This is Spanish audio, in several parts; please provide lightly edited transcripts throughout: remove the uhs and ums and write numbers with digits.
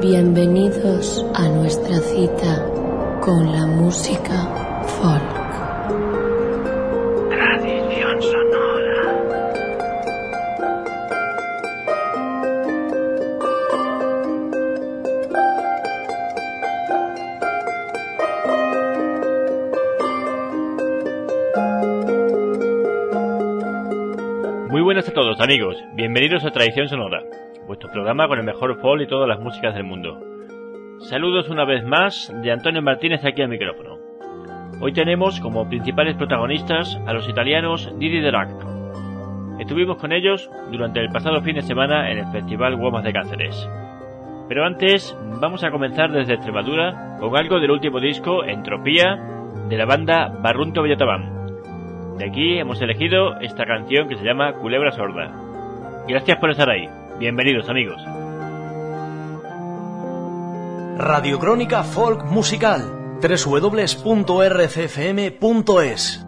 Bienvenidos a nuestra cita con la música folk. Tradición sonora. Muy buenas a todos, amigos. Bienvenidos a Tradición Sonora, vuestro programa con el mejor folk y todas las músicas del mundo. Saludos una vez más de Antonio Martínez aquí al micrófono. Hoy tenemos como principales protagonistas a los italianos Didi D'Aracco. Estuvimos con ellos durante el pasado fin de semana en el Festival Womas de Cáceres. Pero antes vamos a comenzar desde Extremadura con algo del último disco Entropía de la banda Barrunto Villatabán. De aquí hemos elegido esta canción que se llama Culebra Sorda. Gracias por estar ahí. Bienvenidos, amigos. Radiocrónica Folk Musical, www.rcfm.es.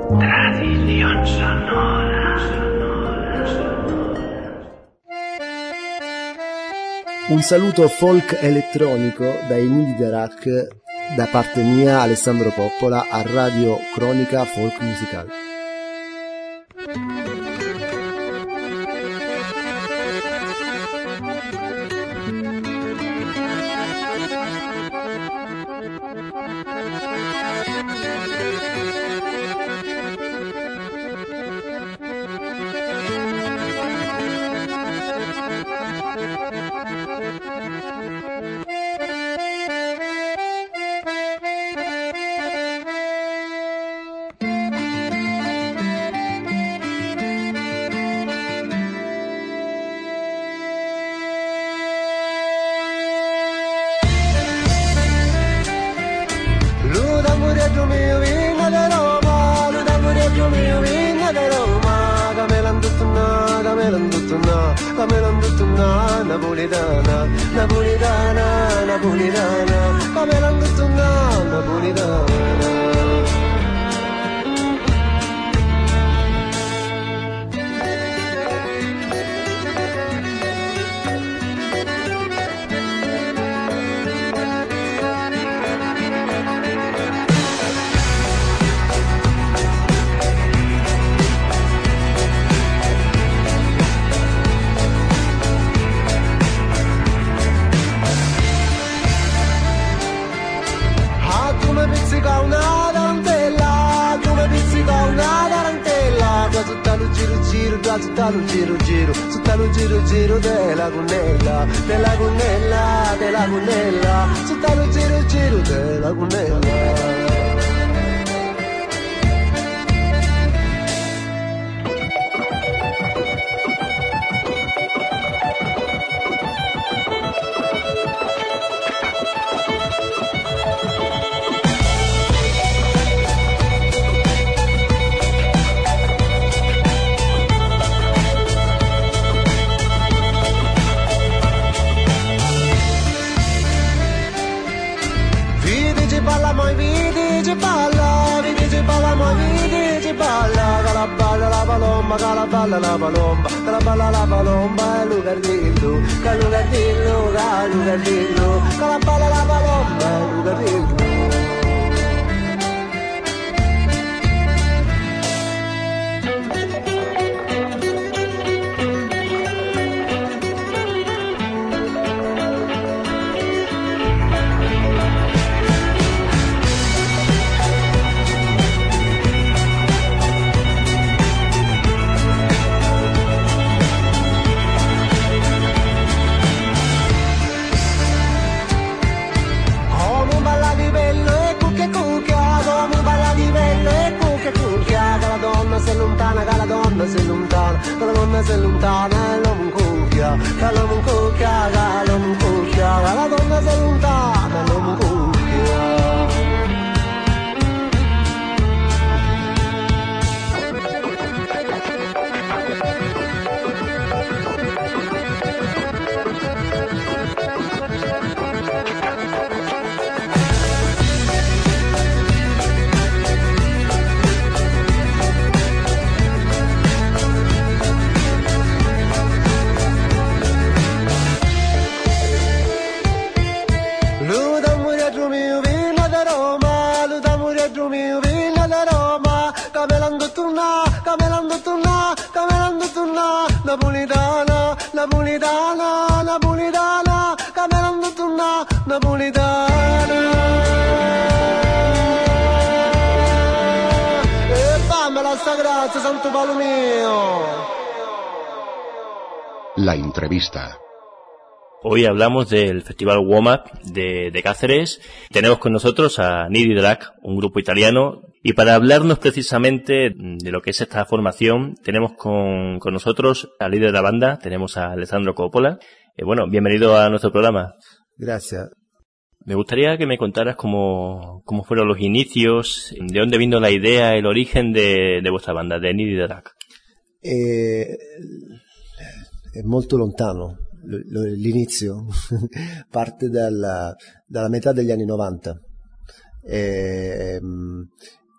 Tradición sonora. Un saluto folk elettronico dai Nidi the Rack da parte mia, Alessandro Coppola, a Radio Cronica Folk Musical. Napolitana, napolitana, napolitana, come l'hanno detto napolitana. Giro della Cunella, della Cunella, della Cunella, sotto lo giro della Cunella. La palomba, Lucardillo, Calugardillo, Calugardillo, la palomba, Lucardillo. Se lontana e l'uomo cucchia, che l'uomo cucchia, che l'uomo cucchia, che la donna se lontana e l'uomo cucchia. Napolitana, napolitana, napolitana, camerando torna, napolitana. E fammela sta grazia, santo palo mio. La entrevista. Hoy hablamos del Festival Warm Up de Cáceres. Tenemos con nosotros a Nidi the Rack, un grupo italiano. Y para hablarnos precisamente de lo que es esta formación, tenemos con nosotros al líder de la banda, tenemos a Alessandro Coppola. Bueno, bienvenido a nuestro programa. Gracias. Me gustaría que me contaras cómo fueron los inicios, de dónde vino la idea, el origen de vuestra banda, de Nidi the Rack. È molto lontano l'inizio, parte dalla metà degli anni 90.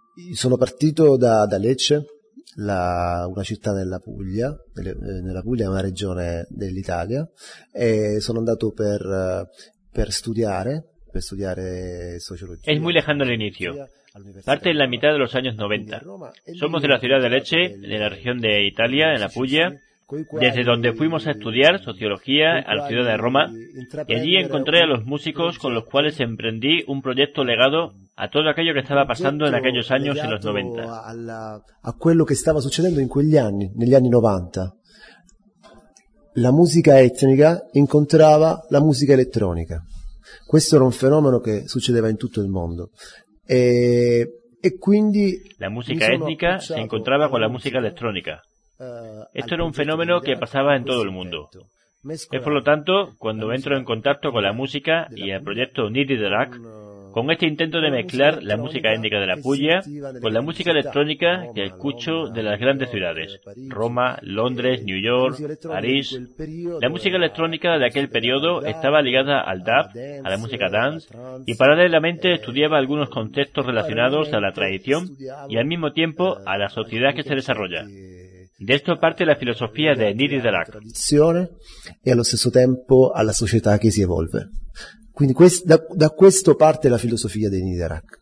Sono partito da Lecce, una città nella Puglia, nella Puglia è una regione dell'Italia, e sono andato per studiare sociología. Es muy lejano el inicio. Parte en la mitad de los años 90. Somos de la ciudad de Lecce, de la región de Italia, en la Puglia, desde donde fuimos a estudiar sociología a la ciudad de Roma, y allí encontré a los músicos con los cuales emprendí un proyecto legado a todo aquello que estaba pasando en aquellos años en los 90. A quello che stava succedendo in quegli anni, negli anni 90. La musica etnica incontrava la musica elettronica. Questo era un fenomeno che succedeva in tutto il mondo. E quindi la música étnica se encontraba con la música electrónica. Esto era un fenómeno que pasaba en todo el mundo. Es por lo tanto, cuando entro en contacto con la música y el proyecto Nidi Drak, con este intento de mezclar la música étnica de la Puglia con la música electrónica que escucho de las grandes ciudades, Roma, Londres, New York, París. La música electrónica de aquel periodo estaba ligada al dub, a la música dance, y paralelamente estudiaba algunos conceptos relacionados a la tradición y al mismo tiempo a la sociedad que se desarrolla. De esto parte la filosofia di Nidi Drak. Tradizione e allo stesso tempo alla società che si evolve. Quindi da questo parte la filosofia di Nidi Drak.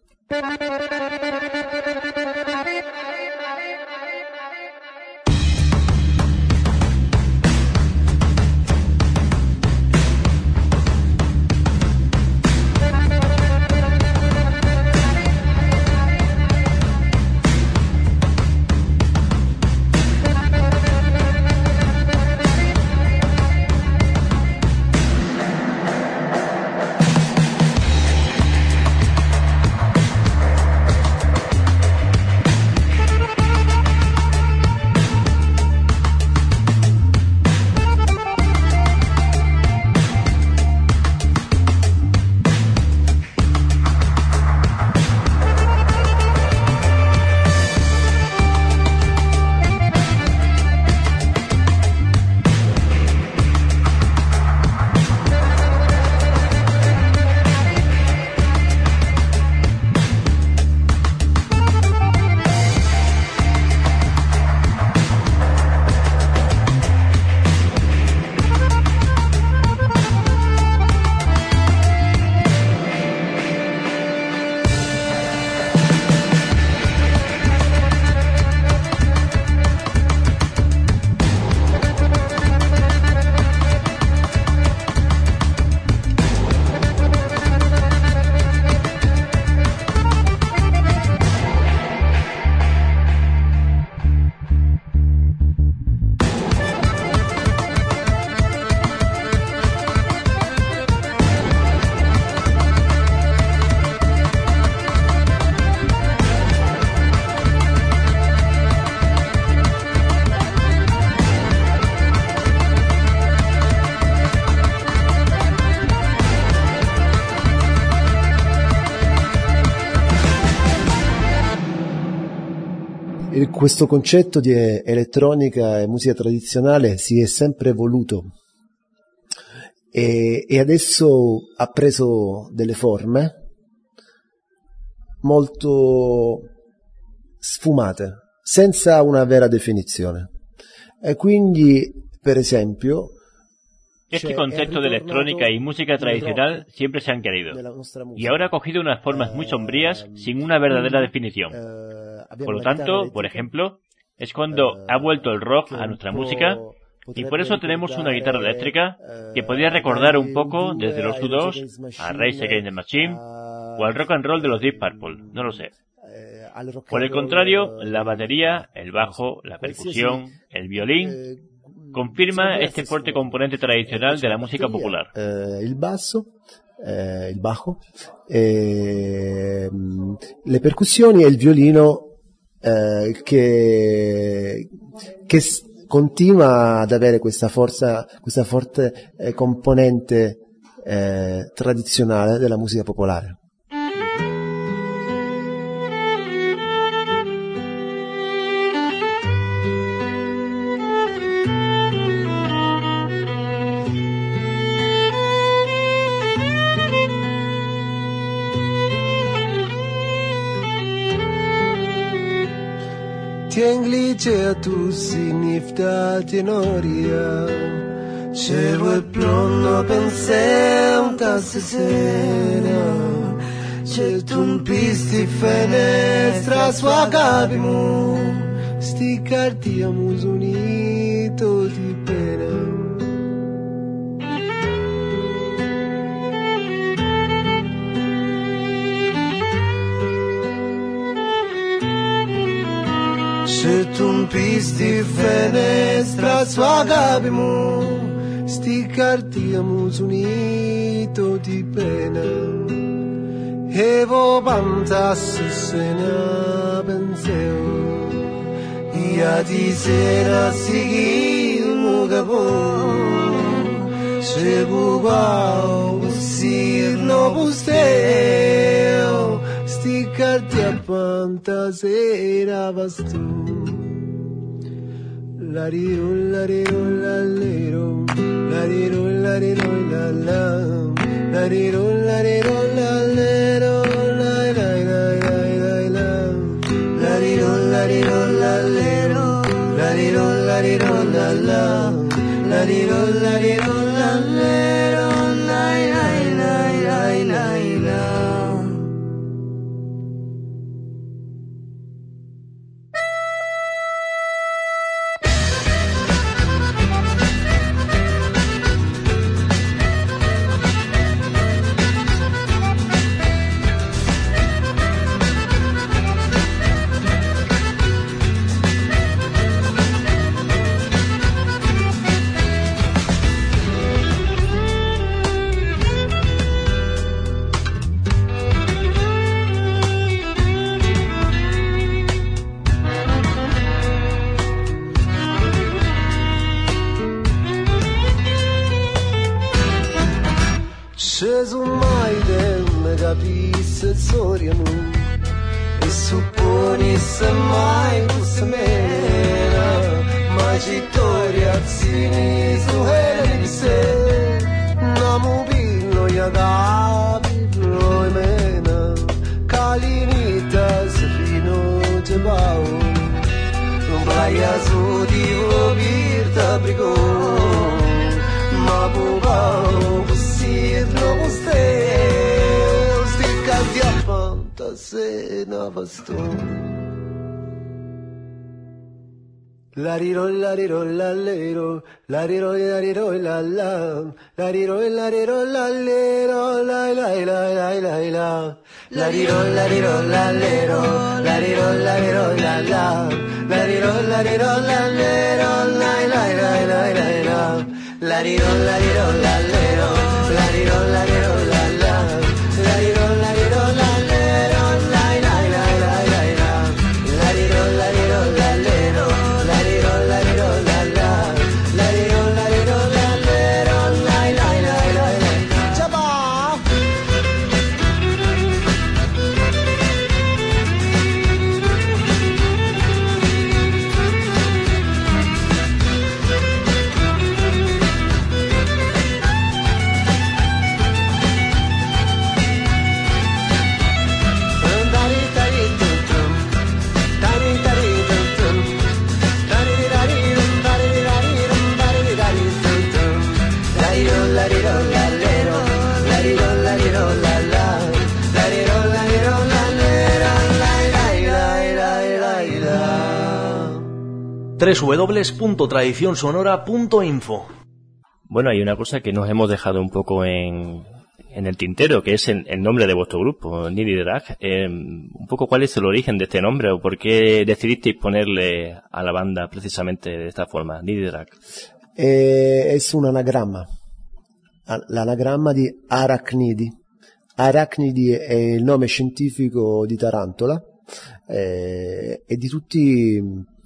Questo concetto di elettronica e musica tradizionale si è sempre evoluto e adesso ha preso delle forme molto sfumate, senza una vera definizione. E quindi, per esempio, este concepto de electrónica y música tradicional siempre se han querido, y ahora ha cogido unas formas muy sombrías sin una verdadera definición. Por lo tanto, por ejemplo, es cuando ha vuelto el rock a nuestra música, y por eso tenemos una guitarra eléctrica que podría recordar un poco desde los U2 a Rage Against the Machine o al rock and roll de los Deep Purple, no lo sé. Por el contrario, la batería, el bajo, la percusión, el violín confirma este fuerte componente tradicional de la música popular. Il basso, il bajo, le percussioni e il violino che continua ad avere questa forza, questa forte componente tradizionale della musica popolare. Tienglice tu significa tenoria, ce vuoi pronto pensare stasera, c'è tu pisti finestra sua capimu, sti cartiamo unito di pena. Se tu pisti finestra sua capimu, sti cartiamo unito di pena. Evo pantas se ne penseo, ia di sera sigilmo capo, se buguao usir no busteo, sti carti a pantasera vastu. Lariro, lariro, lalero, lariro, lariro, lalam, lariro, lariro, lalero, lai, lai, lai, lai, lai, lam, lariro, lariro, lalero, lariro, lariro, lalam, lariro, lariro, lalero, lai, lai, lai, lai, lai, lam. Sceso mai ne capisse soriamo e supponisse mai fosse mena, ma cittoria zini su di se, namu pillo ya capi noi mena, calinita se fino te bau, non vai a su di virta brigo, ma bubau no musteo, sti canti a fantasena vaston. Lariro, lariro, lalero, lariro, lariro, lalam, lariro, lariro, lalero, lai, lai, lai, lai, lai, la. Lariro, lariro, lalero, lariro, lariro, lalam, lariro, lariro, lalero, lai, lai, lai, lai, lai, la. Lariro, lariro, lalero, lariro, lariro, lalam, lariro, lariro, lalero, lai, lai, lai, lai, lai, la. Lariro, lariro, lalero, lariro, lariro, lalam, lariro, lariro, lalero, lai, lai, lai, lai, lai. Ciao! www.tradicionsonora.info. Bueno, hay una cosa que nos hemos dejado un poco en el tintero, que es el nombre de vuestro grupo, Needy Drag. Un poco cuál es el origen de este nombre o por qué decidisteis ponerle a la banda precisamente de esta forma, Needy Drag. Es un anagrama, l'anagramma di Arachnidi. Arachnidi è il nome scientifico di tarantola e di tutti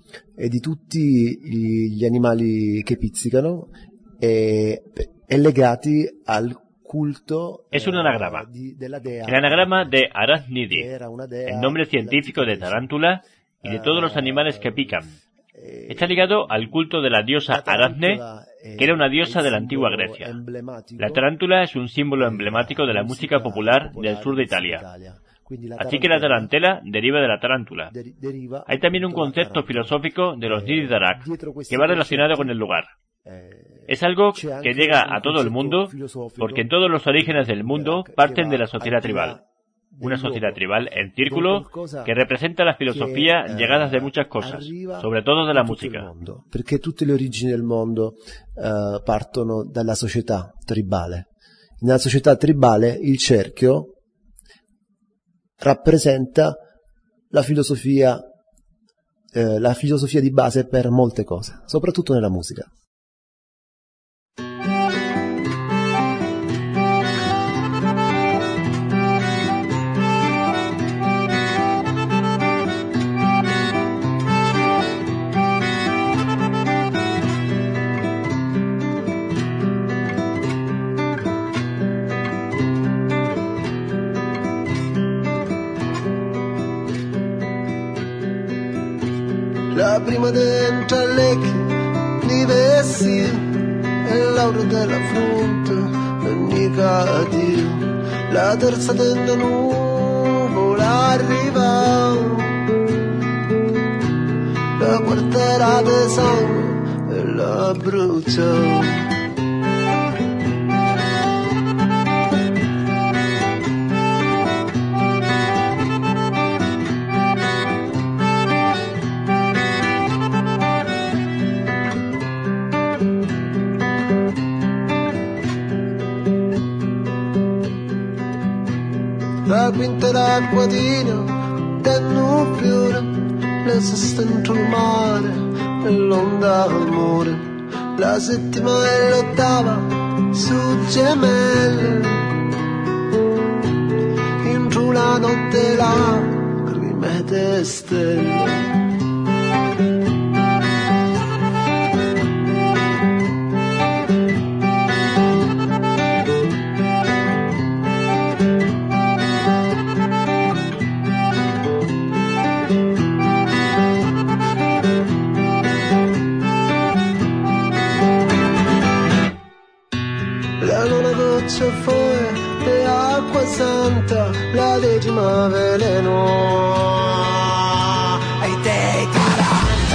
gli animali che pizzicano e legati al culto. Es un anagrama. Della dea. El anagrama de Arachnidi, el nombre científico de tarántula y de todos los animales que pican. Está ligado al culto de la diosa Aracne, que era una diosa de la antigua Grecia. La tarántula es un símbolo emblemático de la música popular del sur de Italia. Así que la tarantela deriva de la tarántula. Hay también un concepto filosófico de los Nidi Darak que va relacionado con el lugar. Es algo que llega a todo el mundo porque en todos los orígenes del mundo parten de la sociedad tribal. Una sociedad tribal en círculo que representa la filosofía llegadas de muchas cosas, sobre todo de la música. Perché tutte le origini del mondo partono dalla società tribale. Nella società tribale il cerchio rappresenta la filosofia di base per molte cose, soprattutto nella musica. La prima dentro all'ecchio di vestito e l'auro della fronte mica Dio. La terza dentro nuvola arriva, la quarta di sangue e la brucia. La quinta d'acquatina danno fiore, la sesta dentro il mare e l'onda amore, la settima e l'ottava su gemelle, in giù la notte lacrime e stelle. Fuori e acqua santa, la decima veleno ai te 40.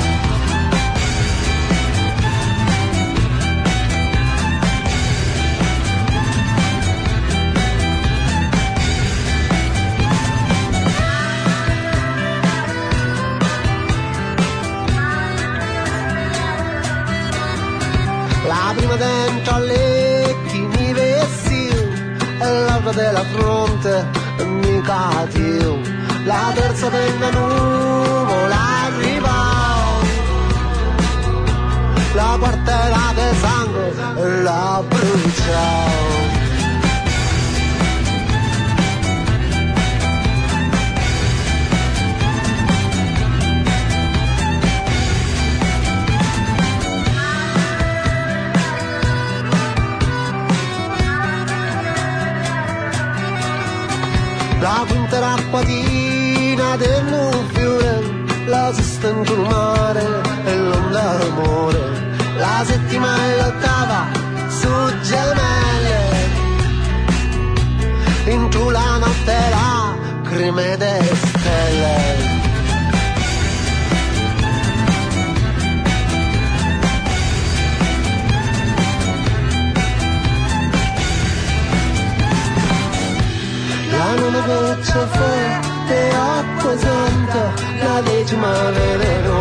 La prima dentro alle della fronte mica Dio, la terza della nuvola arriva, la quarta era di sangue e la brucia. La quinta l'acquatina del fiore, la sesta in sul mare e l'onda d'amore, la settima e l'ottava su gemelle, in giù la notte lacrime de stelle. La nona goccia forte, acqua santa, la decima veleno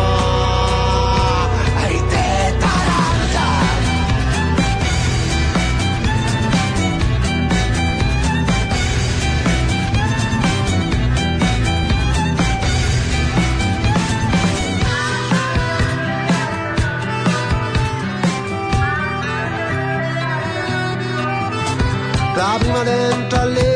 ai te 40. La prima dentro alle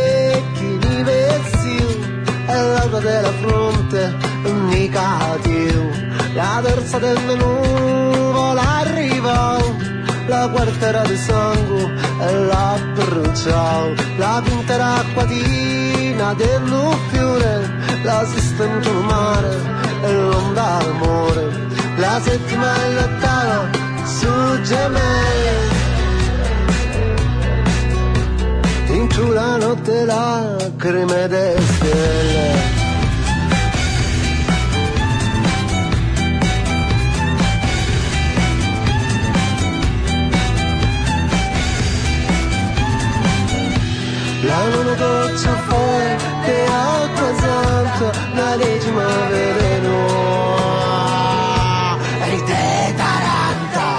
della fronte mica Dio, la terza della nuvola arriva, la quarta era di sangue e la bruciò, la quinta era acquatina del fiore, la sesta in sul mare e l'onda d'amore, la settima e l'ottava su gemelle, in sulla notte lacrime de stelle. La luna goccia fuori di acqua santa, la legge mi veleno e te taranta.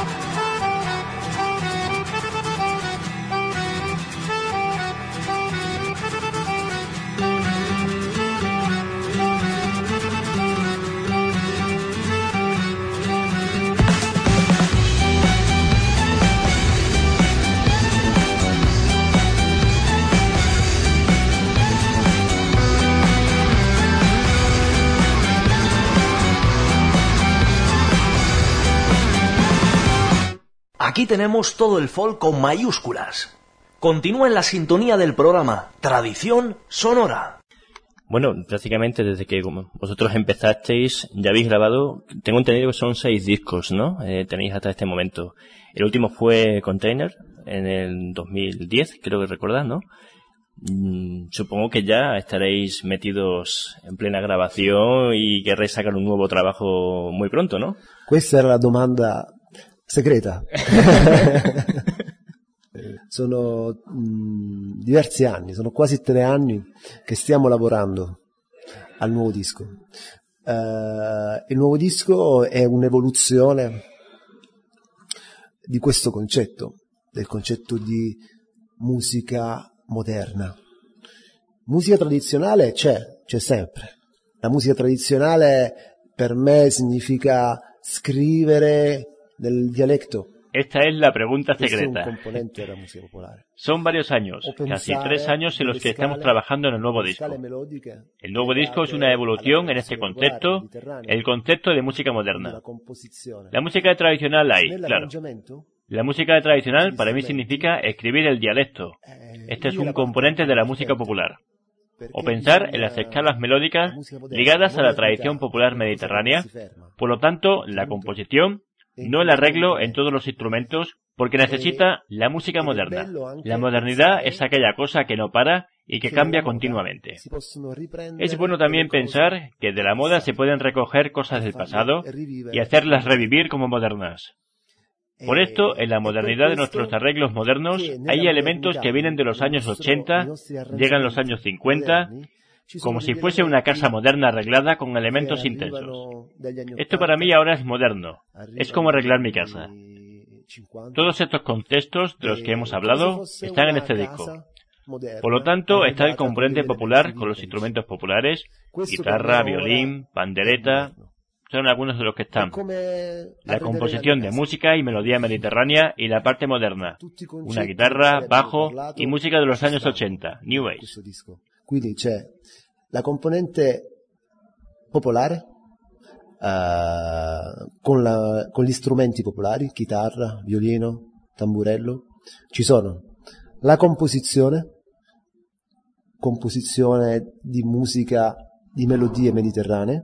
Aquí tenemos todo el folk con mayúsculas. Continúa en la sintonía del programa Tradición Sonora. Bueno, prácticamente desde que vosotros empezasteis ya habéis grabado, tengo entendido que son 6 discos, ¿no? Tenéis hasta este momento. El último fue Container en el 2010, creo que recordad, ¿no? Supongo que ya estaréis metidos en plena grabación y querréis sacar un nuevo trabajo muy pronto, ¿no? Questa era la domanda segreta. Sono diversi anni, sono quasi 3 anni che stiamo lavorando al nuovo disco. Il nuovo disco è un'evoluzione di questo concetto, del concetto di musica moderna. Musica tradizionale c'è sempre. La musica tradizionale per me significa scrivere nel dialecto. Esta es la pregunta secreta. Es un componente de la música popular. Son varios años, casi 3 años en los que estamos trabajando en el nuevo disco. El nuevo disco es una evolución en este concepto, el concepto de música moderna. La música tradicional hay, claro. La música tradicional para mí significa escribir el dialecto. Este es un componente de la música popular. O pensar en las escalas melódicas ligadas a la tradición popular mediterránea. Por lo tanto, la composición, no el arreglo en todos los instrumentos, porque necesita la música moderna. La modernidad es aquella cosa que no para y que cambia continuamente. Es bueno también pensar que de la moda se pueden recoger cosas del pasado y hacerlas revivir como modernas. Por esto, en la modernidad de nuestros arreglos modernos, hay elementos que vienen de los años 80, llegan los años 50, como si fuese una casa moderna arreglada con elementos intensos. Esto para mí ahora es moderno. Es como arreglar mi casa. Todos estos contextos de los que hemos hablado están en este disco. Por lo tanto, está el componente popular con los instrumentos populares, guitarra, violín, pandereta, son algunos de los que están. La composición de música y melodía mediterránea y la parte moderna. Una guitarra, bajo y música de los años 80, New Age. Quindi c'è la componente popolare con gli strumenti popolari, chitarra, violino, tamburello. Ci sono la composizione di musica, di melodie mediterranee,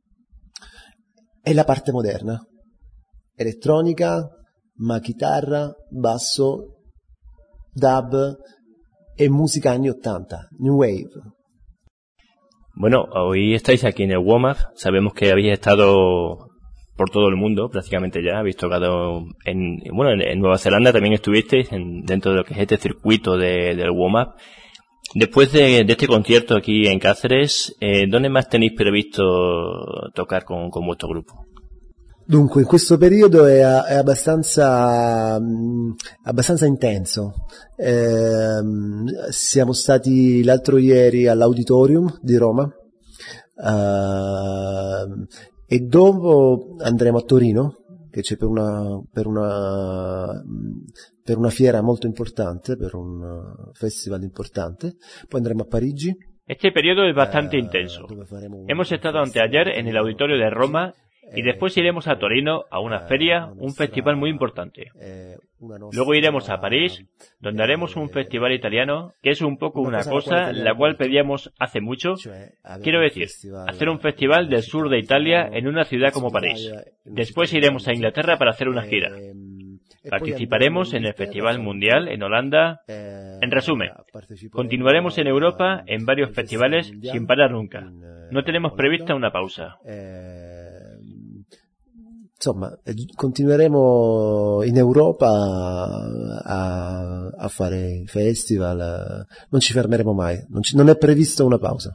e la parte moderna, elettronica, ma chitarra, basso, dub e música anni 80, New Wave. Bueno, hoy estáis aquí en el warm-up. Sabemos que habéis estado por todo el mundo, prácticamente ya. Habéis tocado en Nueva Zelanda también estuvisteis dentro de lo que es este circuito del warm-up. Después de este concierto aquí en Cáceres, ¿dónde más tenéis previsto tocar con vuestro grupo? Dunque, in questo periodo è abbastanza intenso. Siamo stati l'altro ieri all'Auditorium di Roma e dopo andremo a Torino, che c'è per una fiera molto importante, per un festival importante. Poi andremo a Parigi. Este periodo es bastante intenso. Hemos estado anteayer en el Auditorio de Roma y después iremos a Torino a una feria, un festival muy importante. Luego iremos a París, donde haremos un festival italiano, que es un poco una cosa la cual pedíamos hace mucho. Quiero decir, hacer un festival del sur de Italia en una ciudad como París. Después iremos a Inglaterra para hacer una gira. Participaremos en el Festival Mundial en Holanda, En resumen, continuaremos en Europa en varios festivales sin parar nunca. No tenemos prevista una pausa. Insomma, continueremo in Europa a fare festival, non ci fermeremo mai, non è prevista una pausa.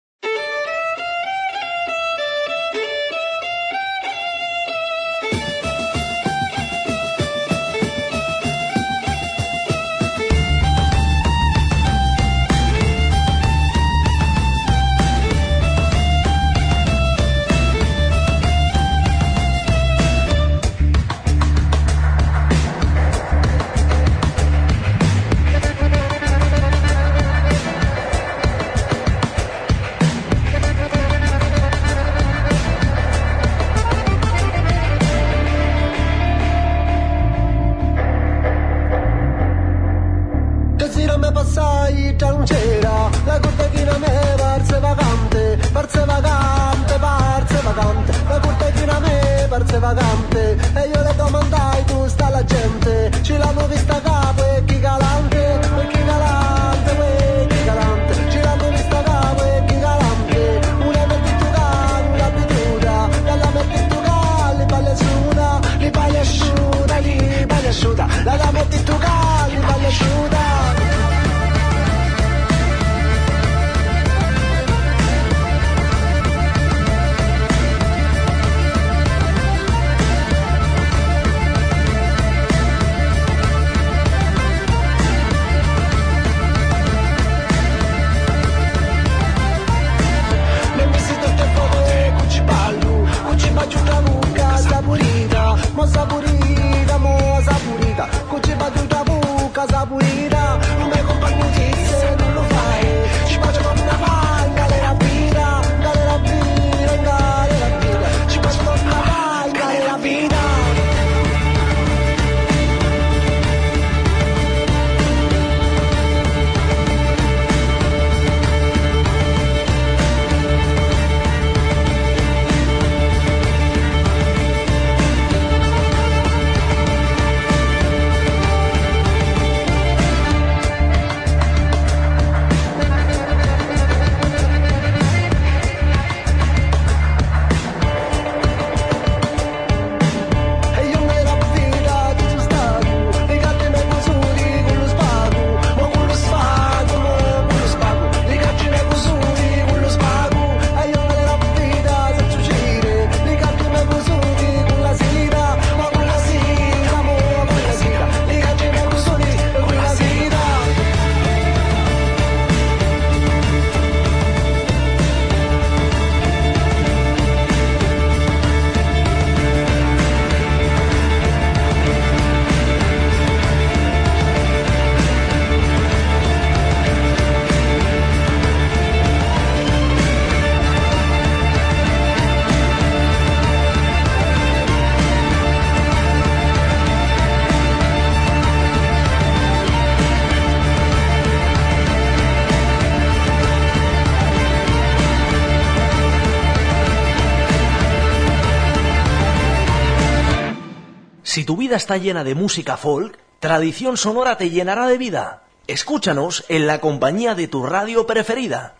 Si tu vida está llena de música folk, Tradición Sonora te llenará de vida. Escúchanos en la compañía de tu radio preferida.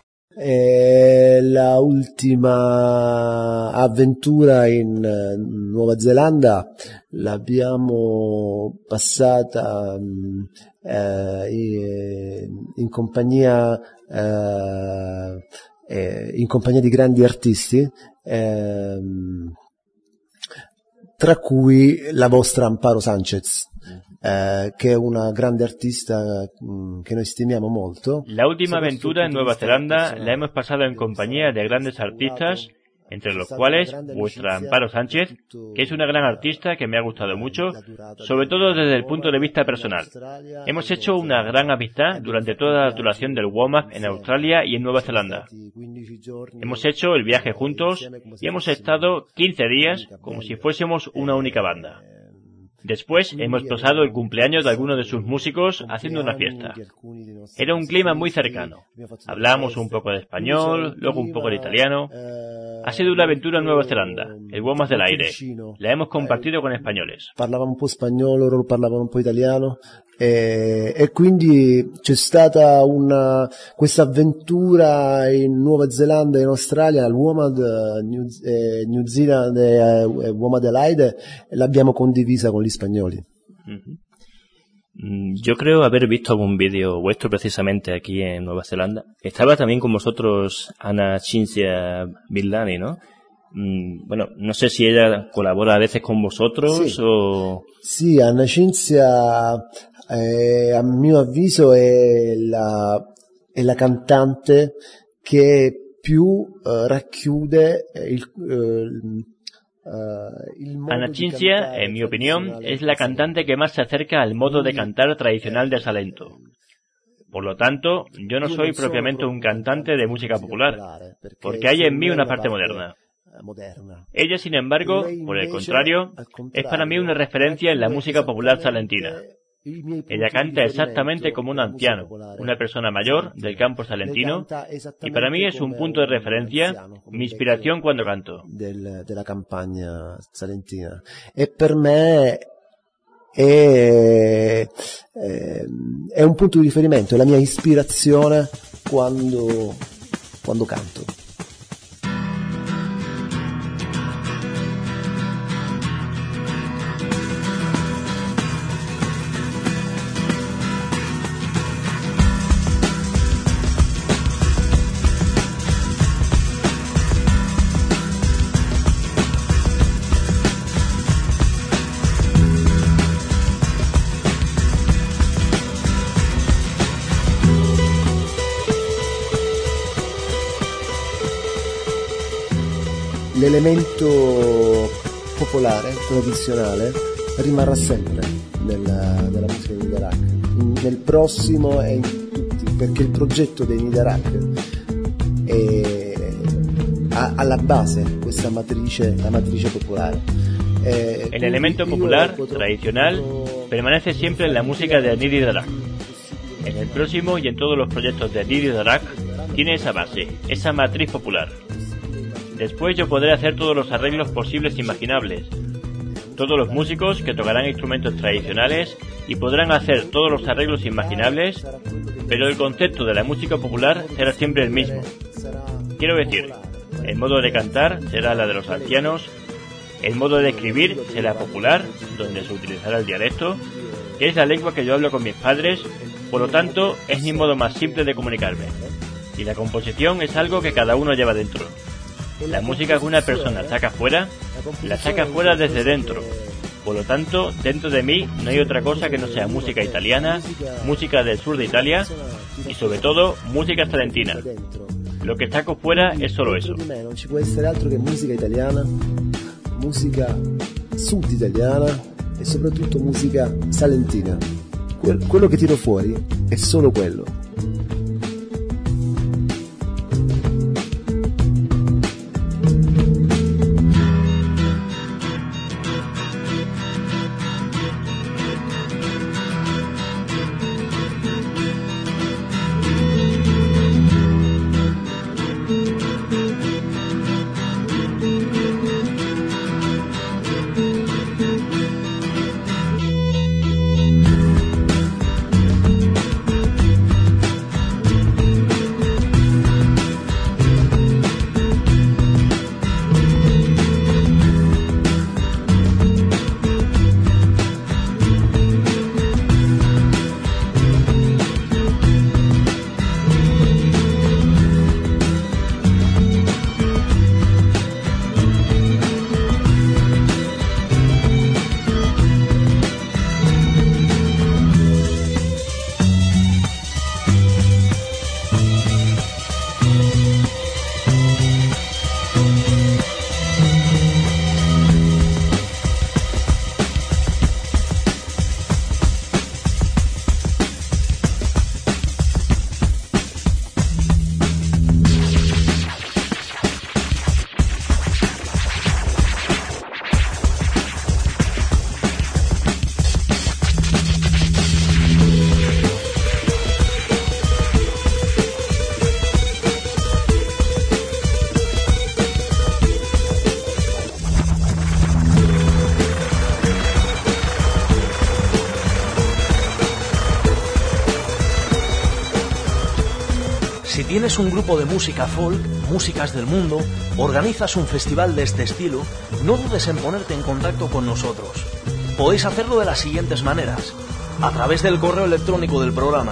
La ultima avventura in Nuova Zelanda l'abbiamo passata in compagnia di grandi artisti, tra cui la vostra Amparo Sánchez, che è una grande artista che noi stimiamo molto. La última aventura en Nueva Zelanda la hemos pasado en compañía de grandes artistas, entre los cuales vuestra Amparo Sánchez, que es una gran artista que me ha gustado mucho, sobre todo desde el punto de vista personal. Hemos hecho una gran amistad durante toda la duración del WOMAD en Australia y en Nueva Zelanda. Hemos hecho el viaje juntos y hemos estado 15 días como si fuésemos una única banda. Después hemos pasado el cumpleaños de algunos de sus músicos haciendo una fiesta. Era un clima muy cercano. Hablábamos un poco de español, luego un poco de italiano. Ha sido una aventura en Nuova Zelanda, el Uomas del Aire. La hemos compartido con españoles. Parlavano un po' spagnolo, loro parlavano un po' italiano e quindi c'è stata questa avventura in Nuova Zelanda e in Australia, l'Uomad New Zealand e Uomas del Aire, l'abbiamo condivisa con gli spagnoli. Yo creo haber visto algún vídeo vuestro precisamente aquí en Nueva Zelanda. Estaba también con vosotros Ana Cinzia Villani, ¿no? Bueno, no sé si ella colabora a veces con vosotros sì. o... Sì, Anna Cinzia, a mio avviso, è la cantante che più racchiude il modo Ana di Cinzia, cantare en mi opinión, tradizionale es la cantante que más se acerca al modo de cantar tradicional de Salento. Por lo tanto, yo no soy propiamente un cantante de música popular, porque hay en mí una parte moderna. Ella, sin embargo, por el contrario, es para mí una referencia en la música popular salentina. Ella canta exactamente como un anciano, una persona mayor del campo salentino, y para mí es un punto de referencia, mi inspiración cuando canto. Della campagna salentina. E per me è un punto di riferimento, è la mia ispirazione quando canto. L'elemento popolare, tradizionale, rimarrà sempre nella musica di Nidarak, nel prossimo e in tutti, perché il progetto dei Nidarak ha alla base questa matrice, la matrice popolare. El elemento popular, tradicional, permanece siempre en la música de Nidi Darak. En el próximo y en todos los proyectos de Nidi Darak tiene esa base, esa matriz popular. Después yo podré hacer todos los arreglos posibles e imaginables. Todos los músicos que tocarán instrumentos tradicionales y podrán hacer todos los arreglos imaginables, pero el concepto de la música popular será siempre el mismo. Quiero decir, el modo de cantar será la de los ancianos, el modo de escribir será popular, donde se utilizará el dialecto, que es la lengua que yo hablo con mis padres, por lo tanto es mi modo más simple de comunicarme. Y la composición es algo que cada uno lleva dentro. La música que una persona saca fuera, la saca fuera desde dentro. Por lo tanto, dentro de mí no hay otra cosa que no sea música italiana, música del sur de Italia y sobre todo música salentina. Lo que saco fuera es solo eso. Non ci può essere altro che musica italiana, musica sud italiana e soprattutto musica salentina. Quello che tiro fuori è solo quello. ¿Tienes un grupo de música folk, músicas del mundo, organizas un festival de este estilo? No dudes en ponerte en contacto con nosotros. Podéis hacerlo de las siguientes maneras: a través del correo electrónico del programa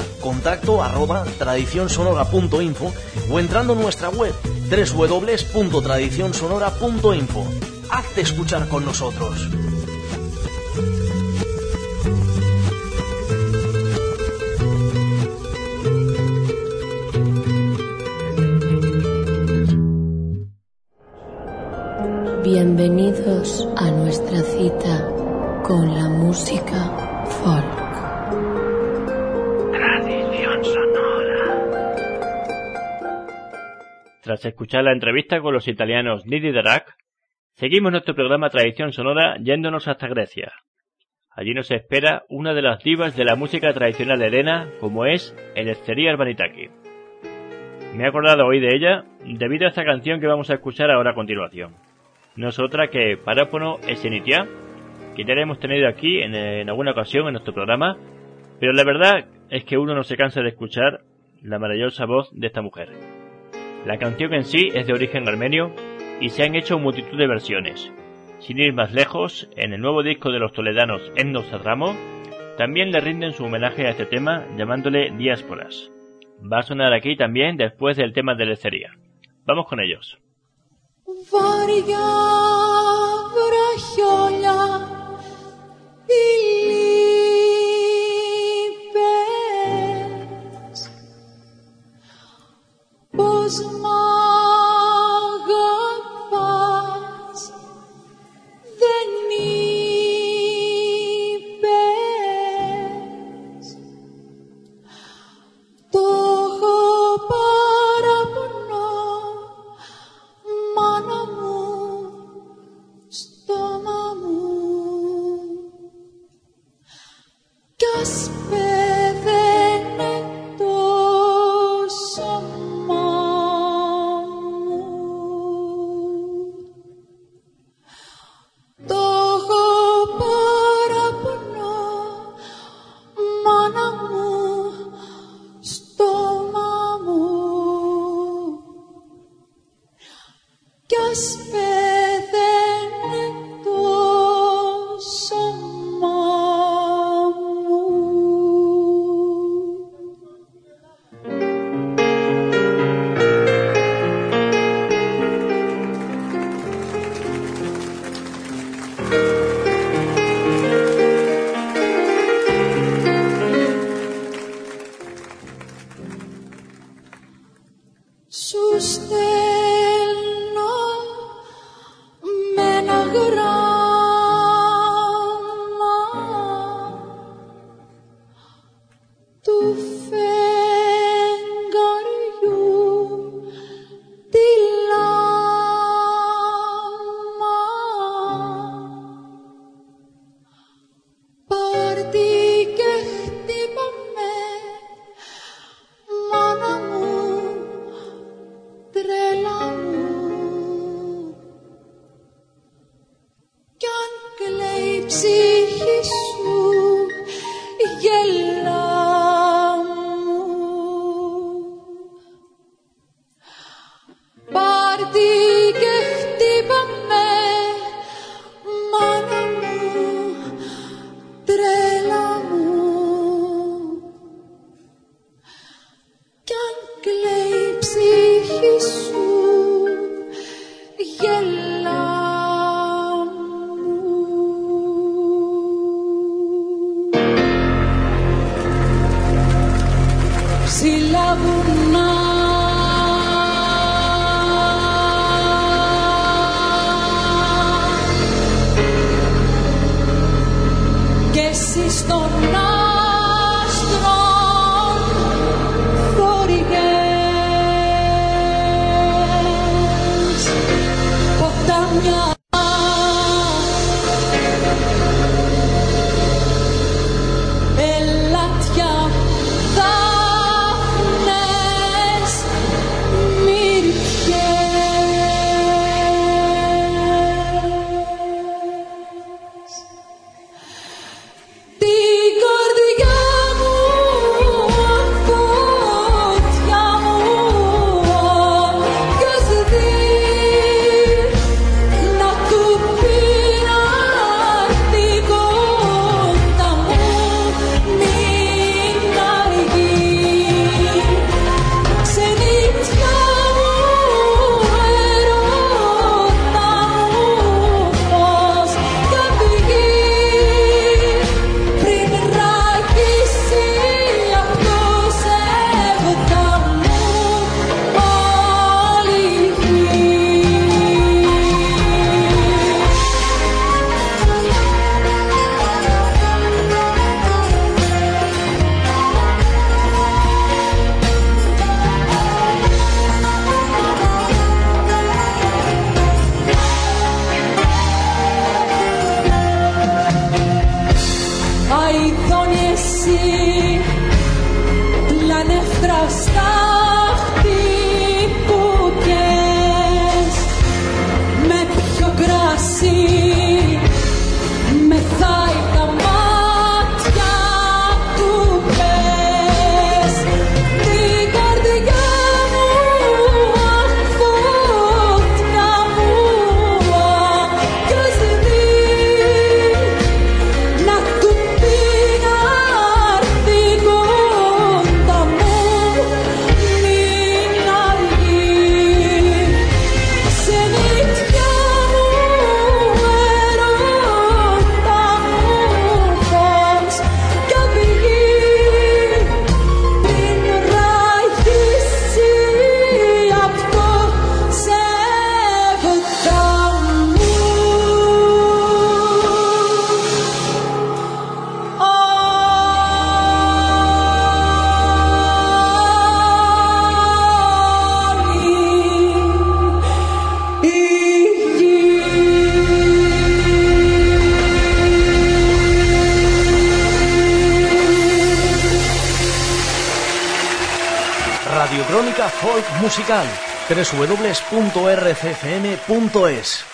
contacto@tradicionsonora.info o entrando en nuestra web www.tradicionsonora.info. Hazte escuchar con nosotros. Bienvenidos a nuestra cita con la música folk. Tradición sonora. Tras escuchar la entrevista con los italianos Nidi Darak, seguimos nuestro programa Tradición Sonora yéndonos hasta Grecia. Allí nos espera una de las divas de la música tradicional helena, como es Eleftheria Arvanitakis. Me he acordado hoy de ella debido a esta canción que vamos a escuchar ahora a continuación. No es otra que Parápono Esenitia, que ya la hemos tenido aquí en alguna ocasión en nuestro programa, pero la verdad es que uno no se cansa de escuchar la maravillosa voz de esta mujer. La canción en sí es de origen armenio y se han hecho multitud de versiones. Sin ir más lejos, en el nuevo disco de los toledanos Ennos Ramo, también le rinden su homenaje a este tema llamándole Diásporas. Va a sonar aquí también después del tema de Eleftheria. Vamos con ellos. Βαριά βραχιόλια, οι λύπες, πως μ' αγαπάς δεν είπες. Το έχω παραπονό, μάνα μου, στόμα μου, κι ας πέθαινε το σώμα μου. Το έχω παραπονό, μάνα μου, στόμα μου, κι ας πέθαινε το σώμα μου. Σου στέλνω με ένα γράμμα του φεγγαριού τη λάμα. Πάρτι και χτύπαμε, μάνα μου, τρέλα μου, κι αν κλαίει η ψυχή σου, γέλα μου. Πάρτι και χτύπαμε, μάνα μου, τρέλα μου, κι αν κλαίει η ψυχή σου, γέλα μου. Ψηλά βουνά, κι εσύ στον άστρον φοριές, ποτάμια ελάτια, δάφνες, μυρφιές. Την καρδιά μου, φωτιά μου, Música folk musical. www.rccm.es.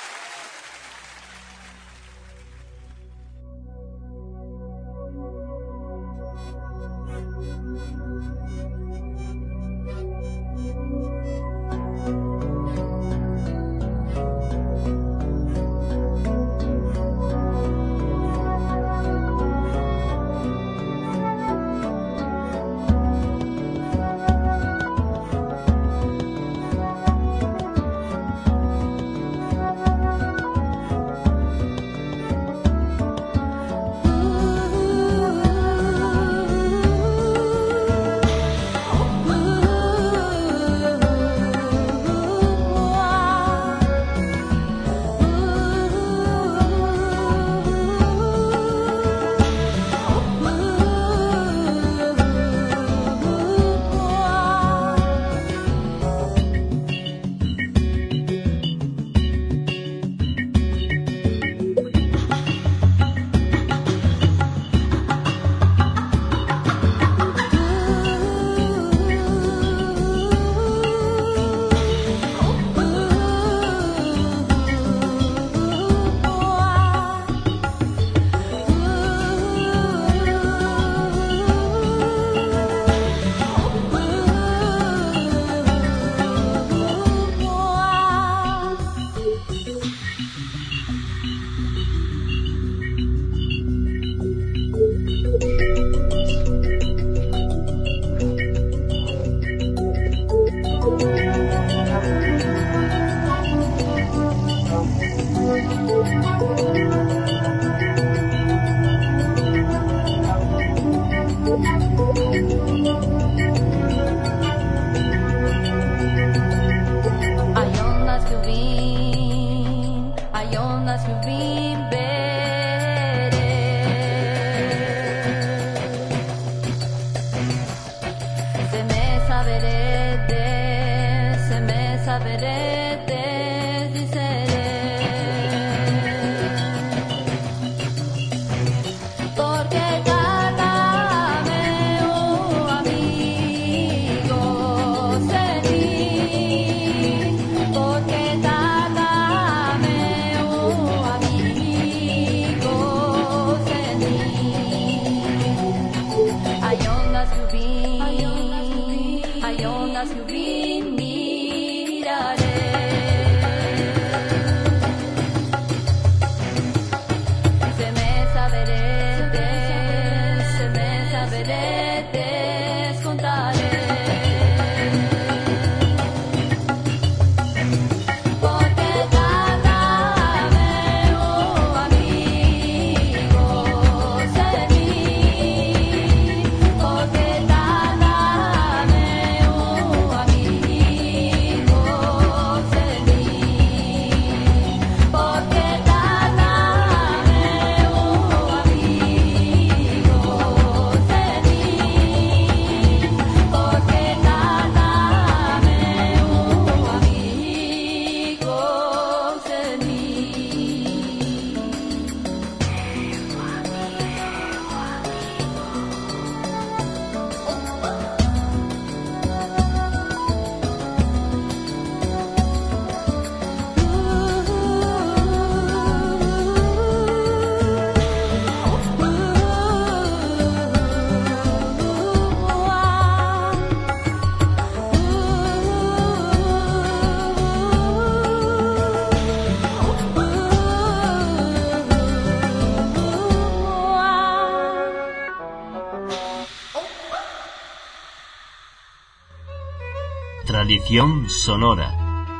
Tradición sonora.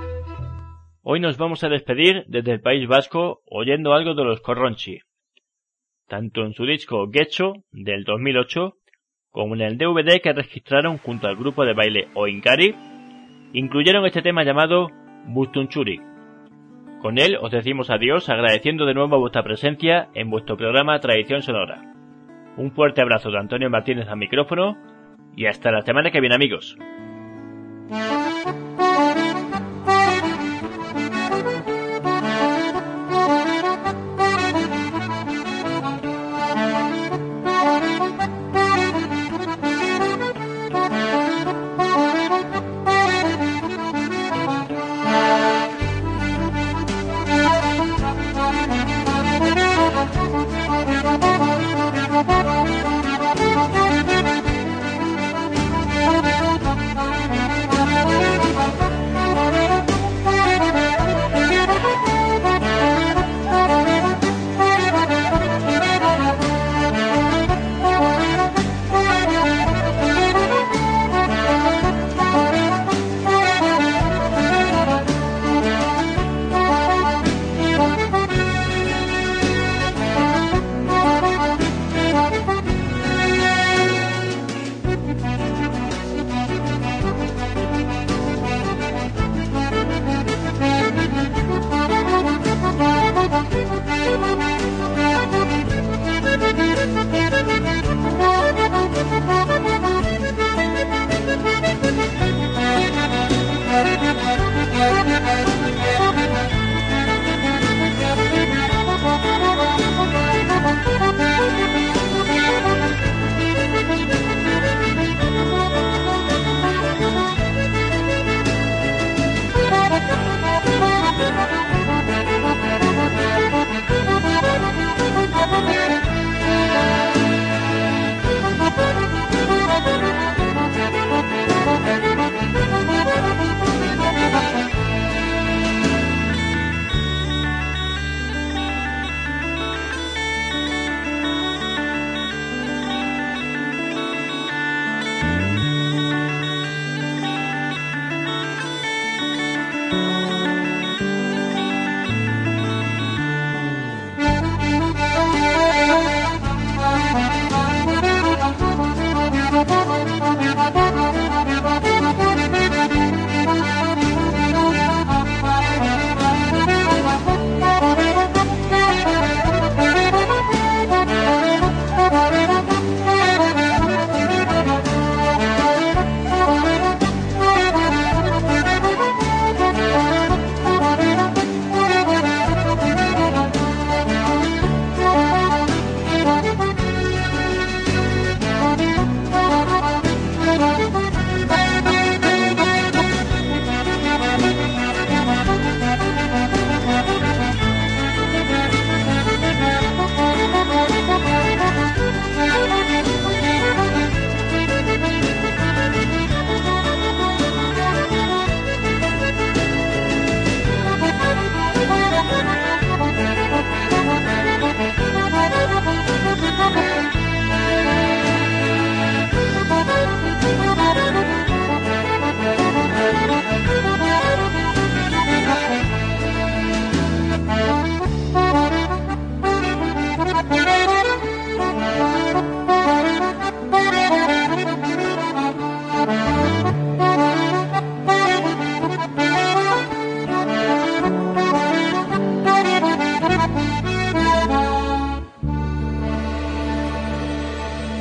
Hoy nos vamos a despedir desde el País Vasco oyendo algo de los Corronchi, tanto en su disco Getxo del 2008 como en el DVD que registraron junto al grupo de baile Oinkari. Incluyeron este tema llamado Bustunchuri. Con él os decimos adiós, agradeciendo de nuevo vuestra presencia en vuestro programa Tradición Sonora. Un fuerte abrazo de Antonio Martínez al micrófono y hasta la semana que viene, amigos.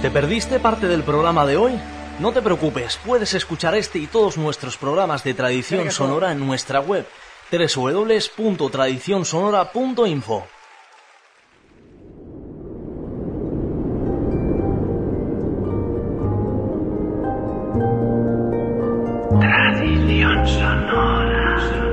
¿Te perdiste parte del programa de hoy? No te preocupes, puedes escuchar este y todos nuestros programas de Tradición Sonora en nuestra web www.tradicionsonora.info. Tradición sonora.